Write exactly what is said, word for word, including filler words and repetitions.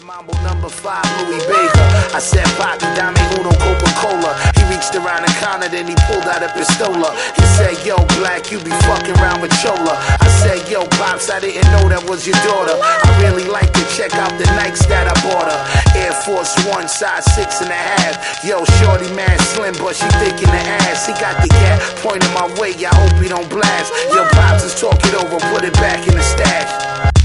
Mambo number five, Louis Baker. I said, Papi, dame uno Coca-Cola. He reached around the counter, then he pulled out a pistola. He said, yo, Black, you be fucking around with Chola. I said, yo, Pops, I didn't know that was your daughter. I really like to check out the Nikes that I bought her. Air Force One, size six and a half. Yo, shorty man slim, but she thick in the ass. He got the cat pointing my way, I hope he don't blast. Yo, Pops, let's talk it over, put it back in the stash.